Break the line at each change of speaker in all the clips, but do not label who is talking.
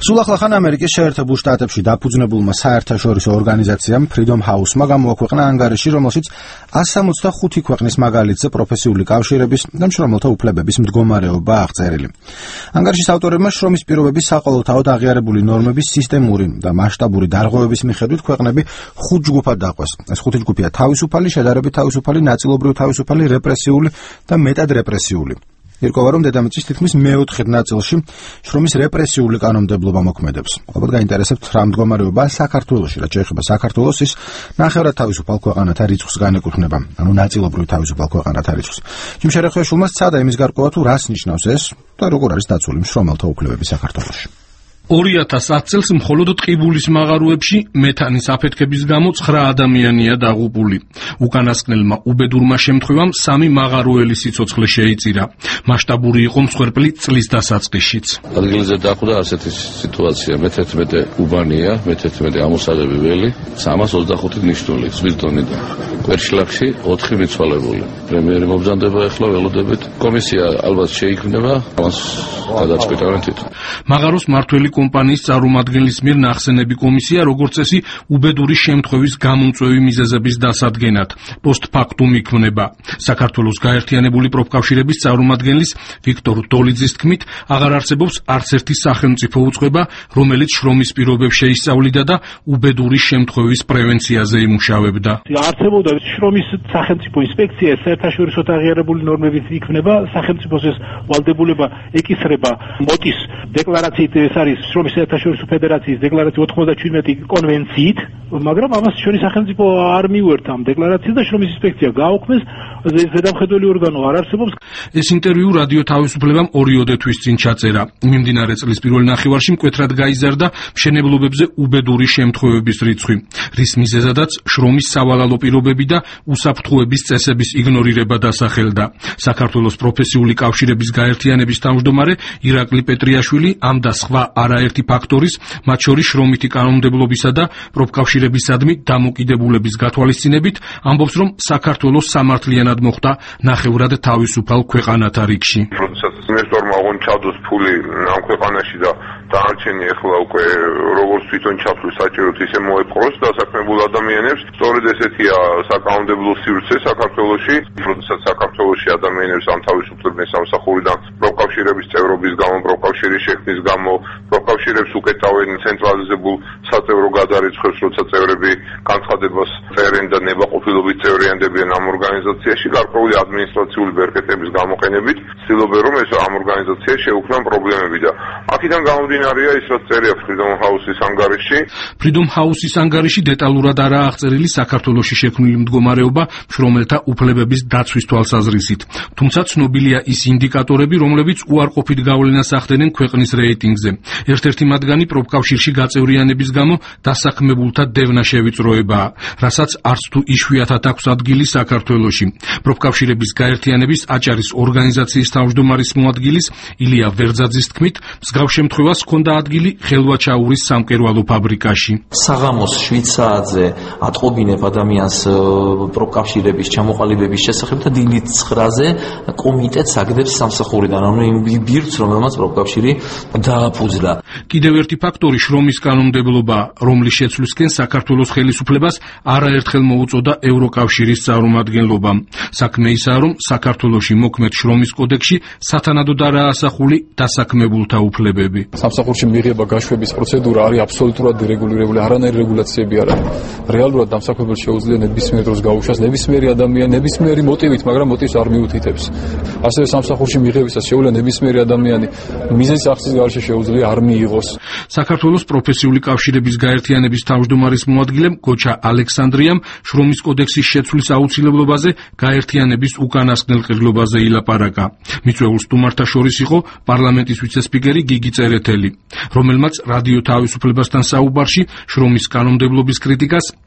სულ ახლახან ამერიკის შეერთებულ შტატებში დაფუძნებულმა საერთაშორისო ორგანიზაციამ Freedom House-მა გამოაქვეყნა ანგარიში, რომელშიც 165 ქვეყნის მაგალითზე პროფესიული კავშირების და მშრომელთა უფლებების მდგომარეობა აღწერილი. ანგარიშის ავტორებმა შრომის პირობების საყოველთაოდ აღიარებული ნორმების სისტემური და მასშტაბური დარღვევების მიხედვით ქვეყნები 5 ჯგუფად დაყვეს. ეს 5 ჯგუფია თავისუფალი, შედარებით თავისუფალი, ნაწილობრივ თავისუფალი, რეპრესიული და მეტად რეპრესიული. ირკვევა, რომ დედამიწის თითქმის მეოთხედ ნაწილში შრომის რეპრესიული კანონმდებლობა მოქმედებს. ალბათ გაინტერესებთ რა მდგომარეობაა საქართველოში, რაც შეეხება საქართველოს, ის ნახევრად თავისუფალ ქვეყანათა რიცხვს განეკუთვნება, ანუ ნაწილობრივ თავისუფალ ქვეყანათა რიცხვს. იმ შერეხვეშულმა სცადა იმის გარკვევა, თუ რას ნიშნავს ეს და როგორ არის დაცული მშრომელთა უფლებები საქართველოში.
2010 წელს მხოლოდ ტყიბულის მაღაროებში მეთანის აფეთქების გამო 9 ადამიანია დაღუპული. უკანასკნელმა უბედურმა შემთხვევამ 3 მაღაროელი სიცოცხლე შეიწირა. მასშტაბური იყო მსხვერპლი წლის დასაწყისშიც.
ადგილზე დახვდა ასეთი სიტუაცია, მე-11 უბანია, მე-11 ამოსაღები ველი, 325 ნიშნული ზვიგდონიდან. კვერშლახში 4 მიცვალებული. პრემიერი მობრძანდება ახლა ველოდებით. კომისია ალბათ შეიქმნება, ამას გადაწყვეტავენ თვითონ.
მაღაროს მართველი კომპანიის წარმომადგენლის მიერ ნახსენები კომისია, როგორც წესი, უბედური შემთხვევის გამომწვევი მიზეზების დასადგენად. პოსტფაქტუმ იქმნება. საქართველოს გაერთიანებული პროფკავშირების წარმომადგენლის ვიქტორ დოლიძის თქმით, აღარ არსებობს არც ერთი სახელმწიფო უწყება, რომელიც შრომის პირობებს შეისწავლიდა და უბედური შემთხვევის პრევენციაზე იმუშავებდა.
არსებობდა შრომის სახელმწიფო ინსპექცია, საერთაშორისო აღიარებული ნორმებით იქმნება, სახელმწიფოს ეს ვალდებულება ეკისრება მოტის დეკლარაციით, ეს არის შრომის საერთაშორისო ფედერაციის დეკლარაცია 97 კონვენციით, მაგრამ ამას შორის სახელმწიფო არ მიუერთ ამ დეკლარაციას და შრომის ინსპექცია გააუქმეს, ზედამხედველი ორგანო არ არსებობს.
ეს ინტერვიუ რადიო თავისუფლებამ 2 თვის წინ ჩაწერა. მიმდინარე წლის პირველ ნახევარში მკვეთრად გაიზარდა მშენებლობებზე უბედური შემთხვევების რიცხვი, რის მიზეზადაც შრომის სავალალო პირობები და უსაფრთხოების წესების იგნორირება დასახელდა. საქართველოს პროფესიული კავშირების გაერთიანების თავმჯდომარე ირაკლი პეტრიაშვილი ამ და სხვა არაერთი ფაქტორის, მათ შორის შრომითი კანონმდებლობისა და პროფკავშირებისადმი დამოკიდებულების გათვალისწინებით, ამბობს, რომ საქართველოს სამართლიანად მოხვდა ნახევრად თავისუფალ ქვეყანათა რიგში.
როდესაც ინვესტორმა აღონ ჩადოს ფული ამ ქვეყანაში და დანარჩენი ახლა უკვე როგორც თვითონ ჩაფლვის საჭიროდ ისე მოეპყროს დასაქმებულ ადამიანებს, სწორედ ესეთია საკანონმდებლო სივრცე საქართველოში, როდესაც საქართველოში ადამიანებს ამ თავისუფლების სამსახურიდან პროფკავშირების წევრობის გამო, პროფკავშირის შექმნის გამო, პროფკავშირებს უკეტავენ ცენტრალიზებულ საწევრო გადარიცხვებს, როცა წევრები განცხადებას წერენ და ნებაყოფილობით წევრიანდებიან ამ ორგანიზაციაში, გარკვეული ადმინისტრაციული ბერკეტების გამოყენებით, ცდილობენ რომ ეს ამ ორგანიზაციაში შეუქმნან პრობლემები და აქედან გამომდინარეა ის, რაც წერია Freedom House-ის ანგარიში.
Freedom House-ის ანგარიში დეტალურად არაა აღწერილი საქართველოში შექმნილი მდგომარეობა მშრომელთა უფლებების დაცვის თვალსაზრისით. თუმცა ცნობილია ის ინდიკატორები, რომლებიც უარყოფით გავლენას ახდენენ ქვეყნის რეიტინგზე. ერთ-ერთი მათგანი პროფკავშირში გაწევრიანების გამო დასაქმებულთა დევნა შევიწროებაა, რასაც არც თუ იშვიათად აქვს ადგილი საქართველოში. პროფკავშირების გაერთიანების აჭარის ორგანიზაციის თავმჯდომარის მოადგილის ილია ვერძაძის თქმით, მსგავს შემთხვევას ჰქონდა ადგილი ხელვაჩაურის სამკერვალო ფაბრიკაში.
საღამოს 7 საათზე ატყობინებ ადამიანს პროფკავშირების ჩამოყალიბების შესახებ და დილით 9-ზე კომიტეტს აგდებს სამსახურიდან, ანუ იმ ბირთვს, რომელმაც პროფკავშირი დააფუძლა.
კიდევ ერთი ფაქტორი შრომის კანონმდებლობა, რომლის შეცვლისკენ საქართველოს ხელისუფლებას არაერთხელ მოუწოდა ევროკავშირის წარმომადგენლობამ. საქმე ისაა, რომ საქართველოში მოქმედ შრომის კოდექსში სათანადოდ არაა ასახული დასაქმებულთა უფლებები.
სამსახურში მიღება გაშვების პროცედურა არის აბსოლუტურად დირეგულირებული, არანაირი რეგულაციები არ არის. რეალურად დამსაქმებელს შეუძლია ნებისმიერ დროს გაუშვას ნებისმიერი ადამიანი, ნებისმიერი მოტივით, მაგრამ მოტივს არ მიუთითებს. ასევე სამსახურში მიღებისას შეუძლია ნებისმიერი ადამიანი მიზეზის ახსნის გარეშე შეუძლია არ მიიღოს.
საქართველოს პროფესიული კავშირების გაერთიანების თავმჯდომარის მოადგილემ გოჩა ალექსანდრიამ შრომის კოდექსის შეცვლის აუცილებლობაზე გაერთიანების უკანასკნელ ყრილობაზე ილაპარაკა. მიწვეულ სტუმართა შორის იყო პარლამენტის ვიცე-სპიკერი გიგი წერეთელი, რომელმაც რადიო თავისუფლებასთან საუბარში შრომის კანონმდებლობის კრიტიკას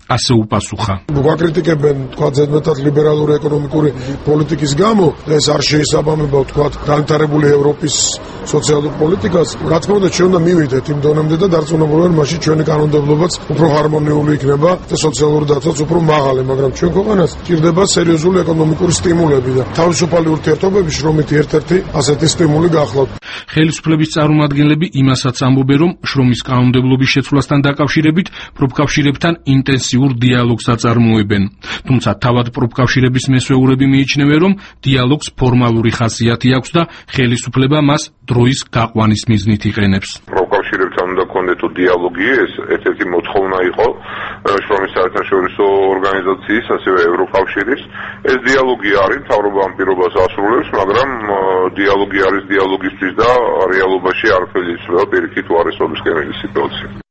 ასე უპასუხა.
გვაკრიტიკებენ თქვა ზედმეტად ლიბერალური ეკონომიკური პოლიტიკის გამო და ეს არ შეესაბამება თქვა განვითარებული ევროპის სოციალურ პოლიტიკას. რა თქმა უნდა, ჩვენ უნდა მივიდეთ იმ დონემდე და დარწმუნებული ვარ, მაშინ ჩვენი კანონმდებლობაც უფრო ჰარმონიული იქნება და სოციალური დაცვაც უფრო მაღალი, მაგრამ ჩვენ ქვეყანას ჭირდება სერიოზული ეკონომიკური სტიმულები და თავისუფალი ურთიერთობები, შრომით ერთ-ერთი ასეთი სტიმული გახლავთ.
ხელისუფლების წარმომადგენლები იმასაც ამბობენ, რომ შრომის კანონმდებლობის შეცვლასთან დაკავშირებით პროფკავშირებთან ინტენსიურ დიალოგს აწარმოებენ. თუმცა თავად პროფკავშირების მესვეურები მიიჩნევენ, რომ დიალოგს ფორმალური ხასიათი აქვს და ხელისუფლება მას დროის გაყვანის მიზნით იყენებს.
პროფკავშირებთან უნდა გქონდეთ დიალოგი, ეს ერთ-ერთი მოთხოვნა იყო შრომის საერთაშორისო ორგანიზაციის, ასევე ევროკავშირის. ეს დიალოგი არის, მთავრობა ამ პირობას ასრულებს, მაგრამ დიალოგი არის დიალოგისთვის და რეალობაში არ ხელისუფლება პირიქით უარესობის სიტუაცია.